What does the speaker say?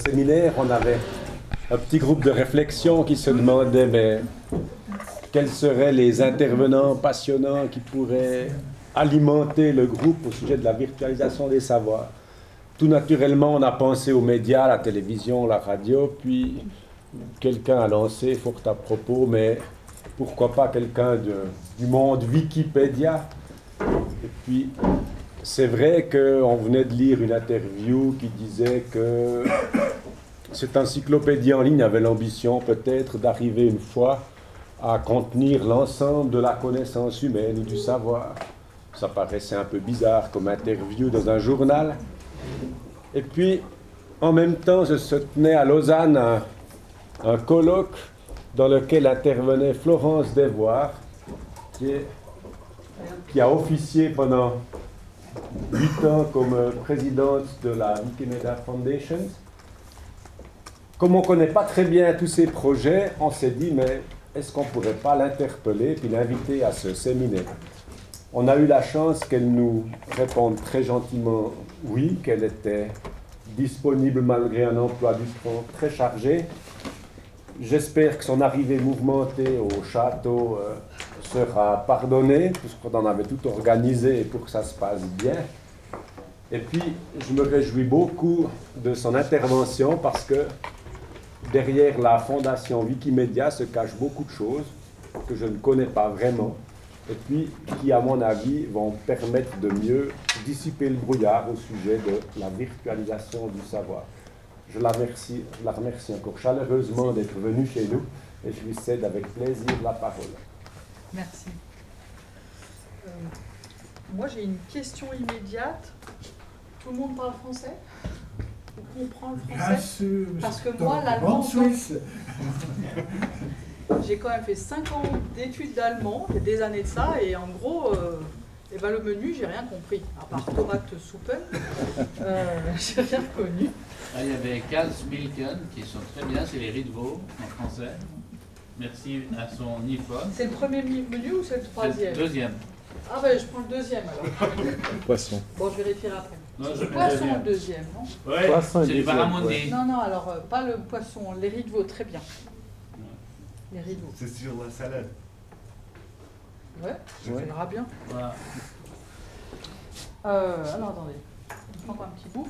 séminaire, on avait un petit groupe de réflexion qui se demandait mais, quels seraient les intervenants passionnants qui pourraient alimenter le groupe au sujet de la virtualisation des savoirs. Tout naturellement, on a pensé aux médias, la télévision, la radio, puis quelqu'un a lancé, fort à propos, mais pourquoi pas quelqu'un du monde Wikipédia. Et puis, c'est vrai qu'on venait de lire une interview qui disait que cette encyclopédie en ligne avait l'ambition peut-être d'arriver une fois à contenir l'ensemble de la connaissance humaine ou du savoir. Ça paraissait un peu bizarre comme interview dans un journal. Et puis, en même temps, se tenait à Lausanne un colloque dans lequel intervenait Florence Devoire, qui a officié pendant 8 ans comme présidente de la Wikimedia Foundation. Comme on ne connaît pas très bien tous ces projets, on s'est dit, mais est-ce qu'on ne pourrait pas l'interpeller puis l'inviter à ce séminaire? On a eu la chance qu'elle nous réponde très gentiment oui, qu'elle était disponible malgré un emploi du temps très chargé. J'espère que son arrivée mouvementée au château sera pardonnée, puisqu'on en avait tout organisé pour que ça se passe bien. Et puis, je me réjouis beaucoup de son intervention parce que derrière la fondation Wikimedia se cachent beaucoup de choses que je ne connais pas vraiment et puis qui, à mon avis, vont permettre de mieux dissiper le brouillard au sujet de la virtualisation du savoir. Je la remercie encore chaleureusement d'être venue chez nous et je lui cède avec plaisir la parole. Merci. Moi, j'ai une question immédiate. Tout le monde parle français? On comprend le français? Bien sûr, parce que moi, l'allemand, Suisse. J'ai quand même fait 5 ans d'études d'allemand, il y a des années de ça, et en gros, le menu, j'ai rien compris, à part tomate soupe, j'ai rien connu. Ah, il y avait Kalsmilken qui sont très bien, c'est les riz de veau en français. Merci à son iPhone. C'est le premier menu ou c'est le troisième? C'est le deuxième. Ah ben je prends le deuxième alors. Poisson. Bon, je vérifierai après. Non, C'est le poisson le deuxième, non? Ouais, Poisson c'est et du deuxième, barramundi. ouais. Non, alors pas le poisson, les riz de veau, très bien. Les riz de veau. C'est sur la salade. Ouais, ça ira bien. Voilà. Alors attendez, je prends un petit bout.